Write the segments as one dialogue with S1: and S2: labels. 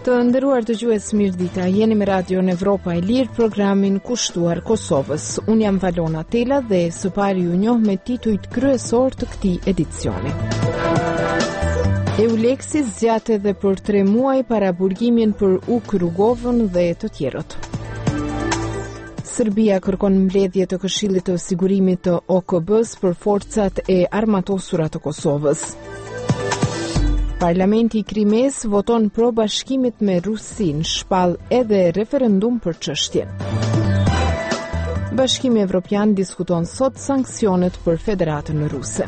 S1: Të nderuar dëgjues, mirëdita. Jeni me Radion Evropa e Lirë, programin kushtuar Kosovës. Unë jam Valona Tela dhe së pari ju njoh me titujt kryesor të këtij edicioni. EULEX-i zgjate edhe për 3 muaj para burgimin për UK-Rugovën dhe të tjerët. Serbia kërkon mbledhje të Këshillit të Sigurimit të OKB-s për forcat e armatosura të Kosovës. Parlamenti i Krimes voton pro bashkimit me Rusin, shpall edhe referendum për çështjen. Bashkimi Evropian diskuton sot sanksionet për Federatën Ruse.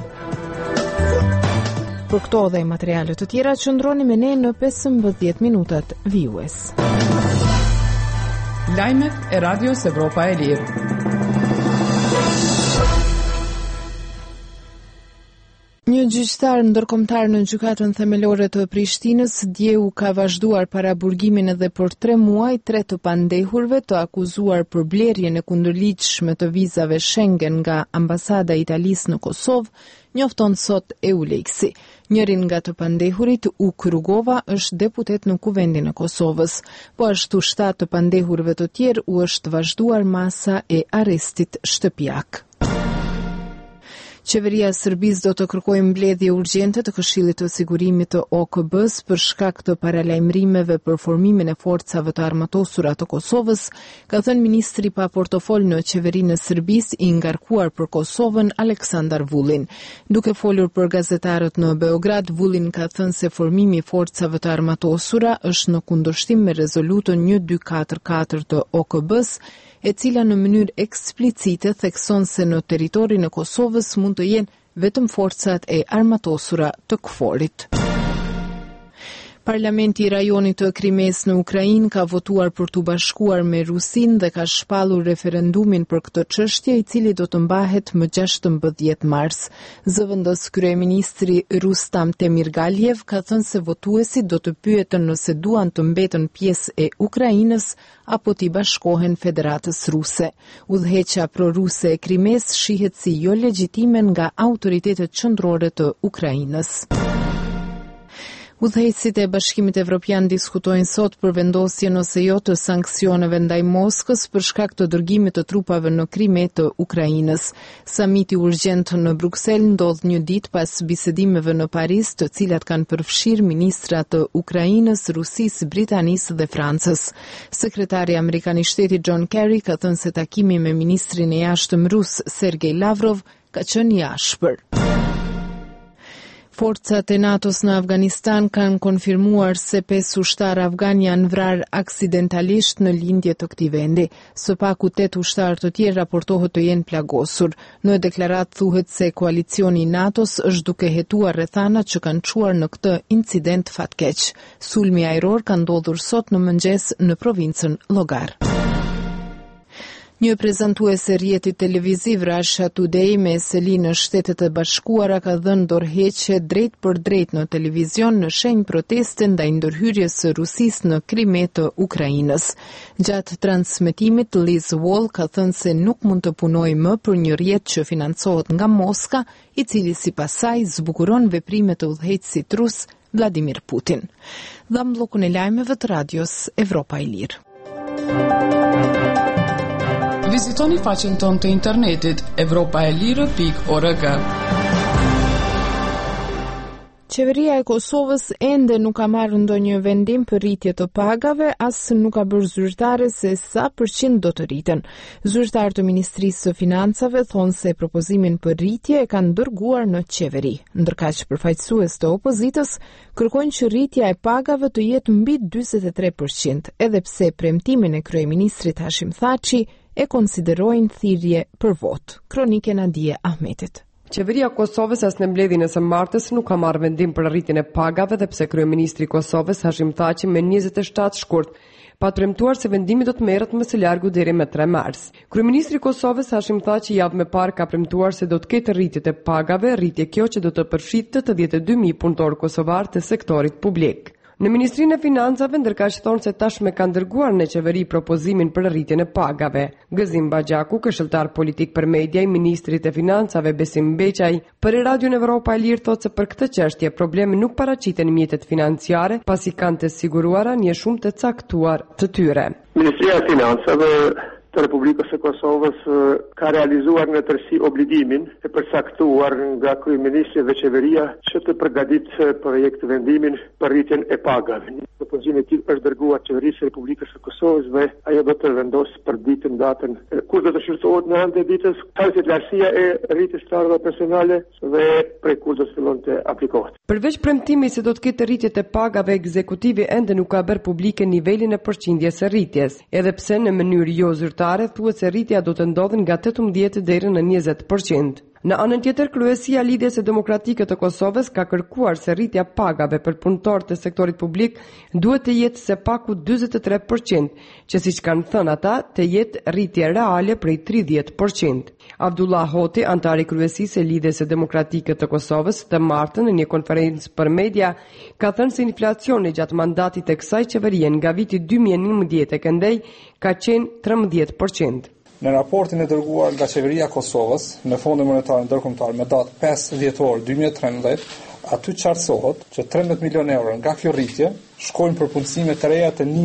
S1: Për këto dhe materiale të tjera qëndroni me ne në 15 minutat vijues.
S2: Lajmet e Radios Evropa e Lirë.
S1: Një gjyqtar ndërkombëtar në gjykatën themelore të Prishtinës djeu ka vazhduar para burgimin edhe për 3 muaj 3 të pandehurve të akuzuar për blerjen e kundërligjshme të vizave Schengen nga ambasada e Italisë në Kosovë, njofton sot EULEX-i. Njërin nga të pandehurit, UK Rugova, është deputet në Kuvendin e Kosovës, po ashtu 7 të pandehurve të tjerë u është vazhduar masa e arrestit shtëpiak. Qeveria e Serbisë do të kërkojë mbledhje urgjente të Këshillit të Sigurimit të OKB-s për shkak të paralajmërimeve për formimin e forcave të armatosura të Kosovës, ka thënë ministri pa portofol në qeverinë e Serbisë i ngarkuar për Kosovën, Aleksandar Vulin. Duke folur për gazetarët në Beograd, Vulin ka thënë se formimi i forcave të armatosura është në kundërshtim me rezolutën 1244 të OKB-s, e cila në mënyrë eksplicite thekson se në territorin e Kosovës mund të jenë vetëm forcat e armatosura të KFOR-it. Parlamenti i rajonit të Krimes në Ukrainë ka votuar për të bashkuar me Rusin dhe ka shpallur referendumin për këtë çështje, i cili do të mbahet më 16 mars. Zëvendës kryeministri Rustam Temirgaljev ka thënë se votuesit do të pyeten nëse duan të mbeten pjesë e Ukrainës apo t'i bashkohen Federatës Ruse. Udhëheqja proruse e Krimes shihet si jo legjitime nga autoritetet qendrore të Ukrainës. Udhëheqësit e Bashkimit Evropian diskutojnë sot për vendosjen ose jo të sanksioneve ndaj Moskës për shkak të dërgimit të trupave në Krime të Ukrainës. Samiti urgjent në Bruksel ndodh një ditë pas bisedimeve në Paris, të cilat kanë përfshirë ministrat të Ukrainës, Rusisë, Britanisë dhe Francës. Sekretari amerikan i shtetit John Kerry ka thënë se takimi me ministrin e jashtëm rus Sergej Lavrov ka qenë i ashpër. Forcat e NATO-s në Afganistan kanë konfirmuar se 5 ushtarë afgan janë vrarë aksidentalisht në lindje të këtij vendi. Së paku 8 ushtarë të tjerë raportohet të jenë plagosur. Në deklaratë thuhet se koalicioni i NATO-s është duke hetuar rrethanat që kanë çuar në këtë incident fatkeq. Sulmi ajror ka ndodhur sot në mëngjes në provincën Llogar. Një prezantuese rrjetit televiziv Russia Today me seli në Shtetet e Bashkuara ka dhënë dorëheqje drejt për drejt në televizion në shenjë proteste ndaj ndërhyrjes së Rusisë në Krime të Ukrainës. Gjatë transmetimit, Liz Wall ka thënë se nuk mund të punojë më për një rrjet që financohet nga Moska, i cili sipas saj zbukuron veprimet e udhëheqësit rus Vladimir Putin. Dha bllokun e lajmeve të Radios Evropa e Lirë.
S2: Vizitoni faqen tonë të internetit evropaelire.org.
S1: Qeveria e Kosovës ende nuk ka marrë ndonjë vendim për rritje të pagave, as nuk ka bërë zyrtare se sa % do të rriten. Zyrtarët të Ministrisë së Financave thonë se propozimin për rritje e kanë dërguar në qeveri, ndërkaq përfaqësues të opozitës kërkojnë që rritja e pagave të jetë mbi 43%, edhe pse premtimin e kryeministrit Hashim Thaçi e konsiderojnë thirrje për vot. Kronike Nadije Ahmetit.
S3: Qeveria e Kosovës as në mbledhjen e së martës nuk ka marrë vendim për rritjen e pagave dhe pse kryeministri i Kosovës Hashim Thaçi me 27 shkurt pa premtuar se vendimi do të merret më së largu deri më 3 mars. Kryeministri i Kosovës Hashim Thaçi javën e parë ka premtuar se do të ketë rritje të pagave, rritje kjo që do të përfshitë të 82.000 punëtorë kosovar të sektorit publik. Në Ministrinë e Financave ndërkaq thonë se tashmë kanë dërguar në qeveri propozimin për rritjen e pagave. Gëzim Baxhaku, këshilltar politik për media i Ministrit e Financave Besim Beqaj, për Radion Evropa e Lirë thotë se për këtë çështje problemi nuk paraqiten mjetet financiare, pasi kanë të siguruara një shumë të caktuar të tyre.
S4: Ministria e Financave të Republikës së Kosovës ka realizuar në tërësi obligimin e përcaktuar nga kryeministri dhe qeveria që të përgatitë projekt vendimin për rritjen e pagave. Propozimi i tij është dërguar qeverisë së Republikës së Kosovës dhe ajo do të vendosë për ditën datën kur do të shqyrtohet në anë të ditës, sa lartësia e rritjes së ardhave personale dhe prej kur do të fillon të aplikohet.
S3: Përveç premtimit se do të ketë rritje të pagave, ekzekutivi ende nuk ka bërë publike nivelin e përqindjes së rritjes, edhe pse në mënyrë jo zyrtare thuhet se rritja do të ndodhë nga 18 deri në 20%. Në anën tjetër, kryesia e Lidhjes së Demokratike të Kosovës ka kërkuar se rritja pagave për punëtorët e sektorit publik duhet të jetë së paku 43%, që siç kanë thënë ata, të jetë rritje reale prej 30%. Abdullah Hoti, antari i kryesisë së Lidhjes së Demokratike të Kosovës, të martën në një konferencë për media, ka thënë se inflacioni gjatë mandatit të kësaj qeverie nga viti 2011 e këndej ka qenë 13%.
S5: Në raportin e dërguar nga qeveria e Kosovës në Fondin Monetar Ndërkombëtar me datë 5 dhjetor 2013, aty qartësohet që 13 milion euro nga kjo rritje shkojnë për punësime të reja të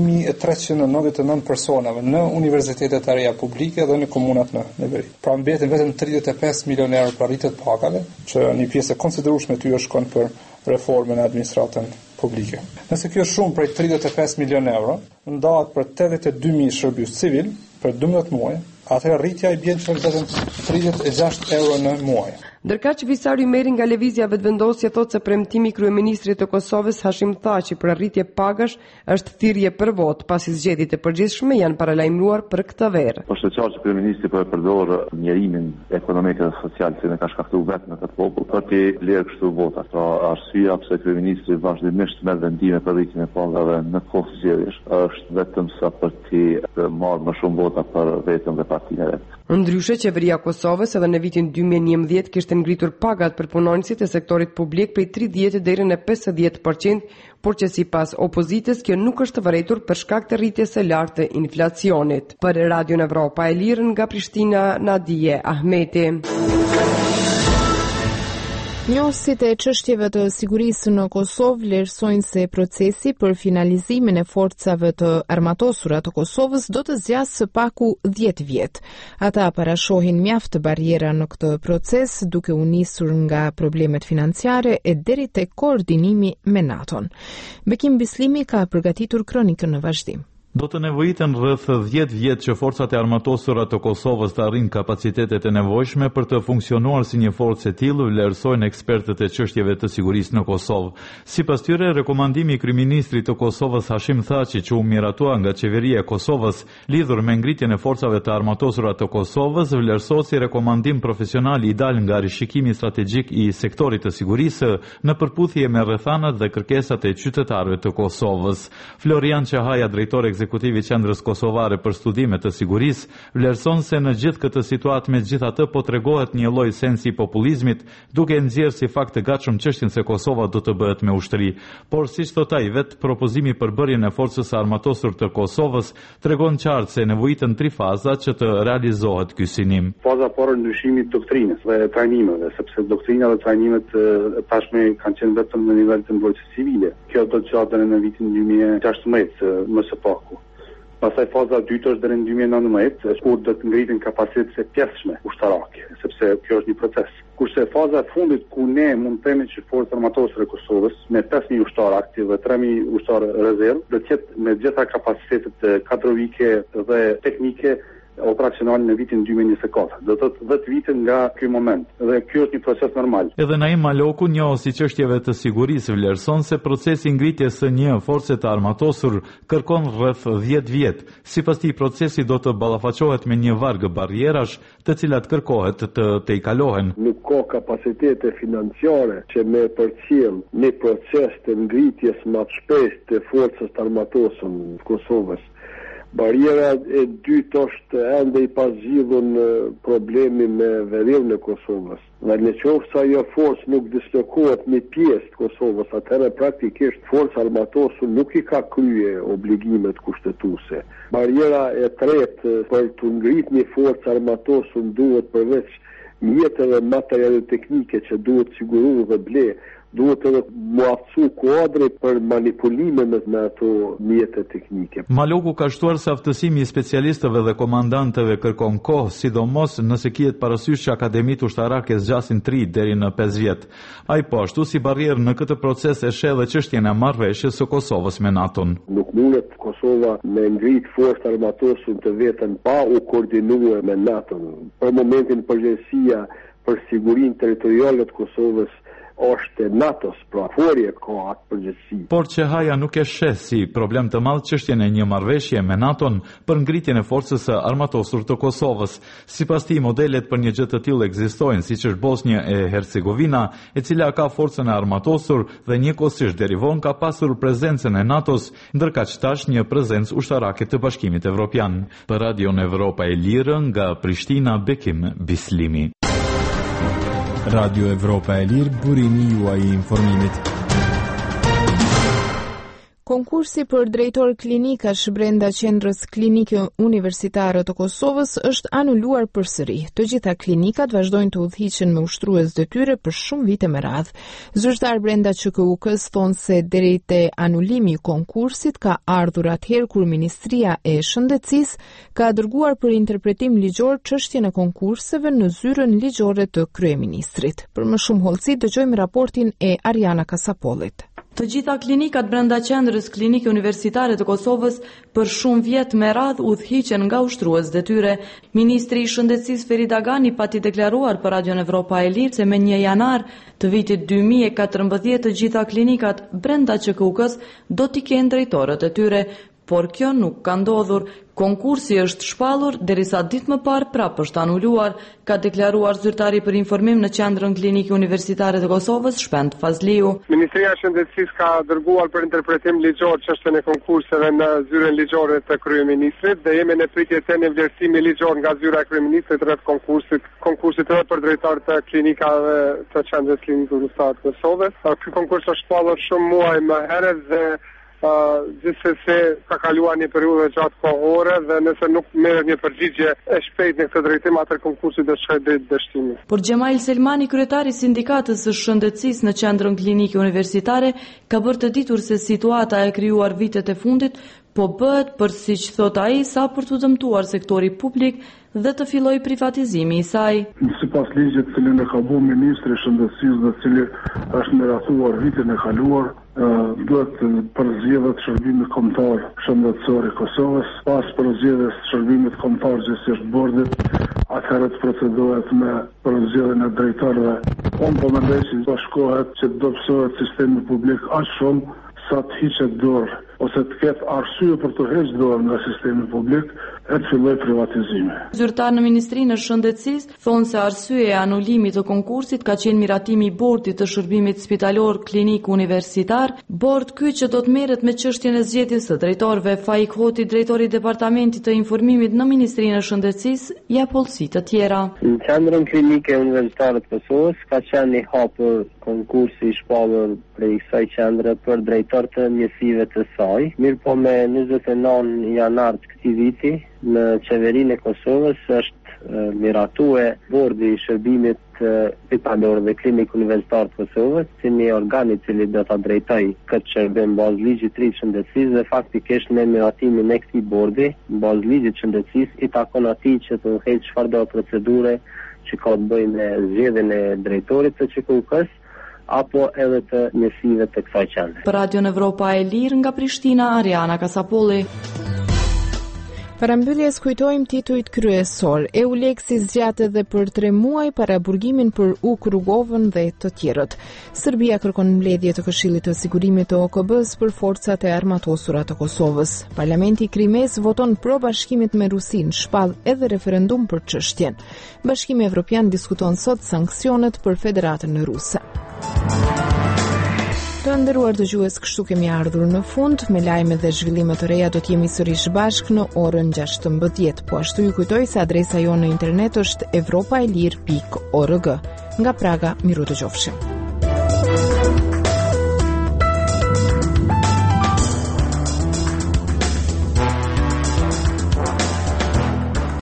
S5: 1399 personave në universitetet e reja publike dhe në komunat në veri. Pra mbeten vetëm 35 milion euro për rritjet pagave, që një pjesë e konsiderueshme e tyre shkon për reformën e administratën publike. Nëse kjo shumë prej 35 milion euro ndahet për 82.000 shërbëes civil për 12 muaj, atëherë rritja i bjen që vetëm 36 euro në muaj.
S3: Ndërkaq Visari Meri nga Lëvizja Vetëvendosje thotë se premtimi i kryeministrit të Kosovës Hashim Thaçi për rritje pagash është thirrje për votë, pasi zgjedhjet e përgjithshme janë paralajmëruar për këtë verë.
S6: Është qartë që kryeministri po e përdor njerimin ekonomik dhe social që ne ka shkaktuar vetëm në këtë popull për të lërë kështu vota. Pra arsyeja pse kryeministri vazhdimisht merr vendime për rritjen e pagave në kohë zgjedhjesh është vetëm sa për të marrë më shumë vota për vetëm dhe partinë e vet.
S3: Ndryshe, qeveria e Kosovës edhe në vitin 2011 kishte ngritur pagat për punonësit e sektorit publik prej 30 deri në 50%, por që sipas opozitës kjo nuk është vërejtur për shkak të rritjes së lartë të inflacionit. Për Radion Evropa e Lirë nga Prishtina, Nadije Ahmeti.
S1: Njohësit e çështjeve të sigurisë në Kosovë vlerësojnë se procesi për finalizimin e forcave të armatosura të Kosovës do të zgjasë së paku 10 vjet. Ata parashohin mjaft barriera në këtë proces, duke u nisur nga problemet financiare e deri tek koordinimi me NATO-n. Bekim Bislimi ka përgatitur kronikën në vazhdim.
S7: Do të nevojiten rreth 10 vjet që forcat e armatosura të Kosovës të arrijnë kapacitetet e nevojshme për të funksionuar si një forcë e tillë, vlerësojnë ekspertët e çështjeve të sigurisë në Kosovë. Sipas tyre, rekomandimi i kryeministrit të Kosovës Hashim Thaçi që u miratua nga qeveria e Kosovës lidhur me ngritjen e forcave të armatosura të Kosovës vlerësohet si rekomandim profesional i dal nga rishikimi strategjik i sektorit të sigurisë në përputhje me rrethanat dhe kërkesat e qytetarëve të Kosovës. Florian Çahaja, drejtori ekzekutivi i Qendrës Kosovare për Studime të Sigurisë, vlerëson se në gjithë këtë situatë megjithatë po tregohet një lloj sensi populizmit, duke nxjerrë si fakt të gatshëm çështjen se Kosova do të bëhet me ushtri. Por siç thot ai, vetë propozimi për bërjen e forcës së armatosur të Kosovës tregon qartë se nevojiten 3 faza që të realizohet ky sinim.
S8: Faza parë ndryshimit doktrinës dhe trajnimeve, sepse doktrina dhe trajnimet tashmë kanë qenë vetëm në nivel të mbrojtjes civile. Kjo do të çojë në vitin 2016 më së paku. Pastaj faza e dytë është deri në 2019, kur do të ngrihen kapacitetet e pjesëshme ushtarake, sepse kjo është një proces. Kurse faza e fundit ku ne mund të themi që forcat armatosore e Kosovës me 5000 ushtarë aktiv dhe 3000 ushtarë rezervë do të jetë me gjitha kapacitetet kadrovike dhe teknike operacional në vitin 2024. Do të thotë 10 vite nga ky moment. Dhe ky është një proces normal.
S7: Edhe Naim Maloku, njohësi çështjeve të sigurisë, vlerëson se procesi i ngritjes së një force të armatosur kërkon rreth 10 vjet. Sipas tij, procesi do të ballafaqohet me një varg barrierash, të cilat kërkohet të tejkalohen.
S4: Nuk ka kapacitete financiare që me përcjell një proces të ngritjes më të shpejtë të forcës të armatosur në Kosovës.
S9: Bariera e dytë është ende i pazgjidhur problemi me verinë e Kosovës. Dhe në qoftë se ajo forcë nuk dislokohet në pjesë të Kosovës, atëherë praktikisht forca armatosur nuk i ka krye obligimet kushtetuese. Bariera e tretë për të ngritur një forcë armatosur duhet përveç mjeteve dhe materiale teknike që duhet siguruar dhe ble, duhet edhe muaftësu kuadrit për manipulimet me ato mjete teknike.
S7: Maloku ka shtuar se aftësimi i specialistëve dhe komandantëve kërkon kohë, sidomos nëse kihet parasysh që akademitë ushtarake zgjasin 3 deri në 5 vjet. Ai po ashtu si barrierë në këtë proces e sheh edhe çështjen e marrëveshjes së Kosovës me NATO-n.
S9: Nuk mundet Kosova me ngrit forcë armatosur të vetën pa u koordinuar me NATO-n. Për momentin përgjegjësia për sigurinë territoriale të Kosovës është NATO-s, pra forja ka atë përgjegjësi.
S7: Por Qehaja nuk e sheh si problem të madh çështjen e një marrëveshje me NATO-n për ngritjen e forcës së armatosur të Kosovës. Sipas tij, modelet për një gjë të tillë ekzistojnë, siç është Bosnia e Hercegovina, e cila ka forcën e armatosur dhe njëkohësisht deri vonë ka pasur prezencën e NATO-s, ndërkaq tash një prezencë ushtarake të Bashkimit Evropian. Për Radion Evropa e Lirë nga Prishtina, Bekim Bislimi.
S10: Radio Evropa e Lirë, burimi juaj i informimit.
S1: Konkursi për drejtor klinikash brenda Qendrës Klinike Universitare të Kosovës është anuluar përsëri. Të gjitha klinikat vazhdojnë të udhhiqen me ushtrues detyre për shumë vite me radhë. Zyrtar brenda QKUK-s thonë se deri te anulimi i konkursit ka ardhur atëherë kur Ministria e Shëndetësisë ka dërguar për interpretim ligjor çështjen e konkurseve në zyrën ligjore të kryeministrit. Për më shumë hollësi dëgjojmë raportin e Ariana Kasapollit.
S11: Të gjitha klinikat brenda Qendrës Klinike Universitare të Kosovës për shumë vjet me radhë udhhiqen nga ushtrues detyre. Ministri i Shëndetësisë Ferit Agani pati deklaruar për Radion Evropa e Lirë se me 1 janar të vitit 2014 të gjitha klinikat brenda QKUK-s do t'i kenë drejtorët e tyre, por kjo nuk ka ndodhur. Konkursi është shpallur derisa ditë më parë prapë është anuluar, ka deklaruar zyrtari për informim në Qendrën Klinike Universitare të Kosovës, Shpend Fazliu.
S4: Ministria e Shëndetësisë ka dërguar për interpretim ligjor çështjen e konkurseve në zyrën ligjore të kryeministrit dhe jemi në pritje të një vlerësimi ligjor nga zyra e kryeministrit rreth konkursit edhe për drejtor të klinikave të Qendrës Klinike Universitare të Kosovës. Ky konkurs është shpallur shumë muaj më herët dhe gjithsesi ka kaluar një periudhë gjatë kohore dhe nëse nuk merret një përgjigje e shpejtë në këtë drejtim, atë konkursi do shkojë drejt dështimit.
S11: Por Gjemail Selmani, kryetari i Sindikatës së Shëndetësisë në Qendrën Klinike Universitare, ka bërë të ditur se situata e krijuar vitet e fundit po bëhet për siç thot ai sa për të dëmtuar sektori publik dhe të filloj privatizimi i saj.
S8: Sipas ligjit të cilin e ka bërë Ministri i Shëndetësisë dhe cili është miratuar vitin e kaluar, duhet përzgjedhet shërbimit kombëtar shëndetësor i Kosovës, pas përzgjedhjes së shërbimit kombëtar gjithsesi bordit, atëherë të procedohet me përzgjedhjen e drejtorëve. Unë po mendoj se bashkohet që të dobësohet sistemi publik aq shumë sa të hiqet dorë ose të ketë arsye për të hequr dorë nga sistemi publik e të filloj privatizimi.
S11: Zyrtar në Ministrinë e Shëndetësisë thonë se arsyeja e anulimit të konkursit ka qenë miratimi i bordit të shërbimit spitalor klinik universitar, bord ky që do të merret me çështjen e zgjedhjes së drejtorëve. Faik Hoti, drejtori i Departamentit të Informimit në Ministrinë e Shëndetësisë, jep hollësi të tjera.
S12: Në Qendrën Klinike Universitare të Kosovës ka qenë i hapur konkursi i shpallur prej kësaj qendre për drejtor të mjesive të saj. Mirë po me 29 janar të këtij viti në qeverinë e Kosovës është miratue bordi i shërbimit spitalor dhe klinik universitar të Kosovës, si një organ i cili do ta drejtojë këtë shërbim bazë ligjit të shëndetësisë dhe faktikisht në miratimin e këtij bordi, bazë ligjit të shëndetësisë i takon atij që të udhëheqë çfarëdo procedure që ka të bëjë me zgjedhjen e drejtorit të QKUK-s apo edhe të njësive të kësaj qendre.
S11: Për Radion Evropa e Lirë nga Prishtina, Ariana Kasapolli.
S1: Parambyljes kujtojmë titujt kryesor. EULEX-i zgjat edhe për 3 muaj para burgimin për Ukrugovën dhe të tjerët. Serbia kërkon mbledhje të Këshillit të Sigurimit të OKB-s për forcat e armatosura të Kosovës. Parlamenti i Krimes voton pro bashkimit me Rusinë, shpall edhe referendum për çështjen. Bashkimi Evropian diskuton sot sanksionet për Federatën Ruse. Të nderuar dëgjues, kështu kemi ardhur në fund. Me lajme dhe zhvillime të reja do t'jemi sërish bashk në orën 16. Po ashtu ju kujtoj se adresa jonë në internet është evropaelir.org. Nga Praga, miru dëgjofshim.